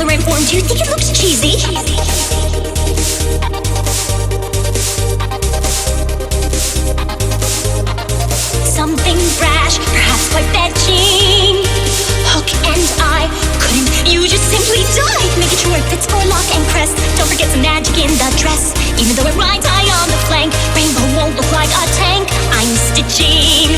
color and form. Do you think it looks cheesy? Something brash, perhaps quite fetching. Hook and eye, couldn't you just simply die? Making sure it fits for lock and crest. Don't forget some magic in the dress. Even though it rides high on the flank, rainbow won't look like a tank. I'm stitching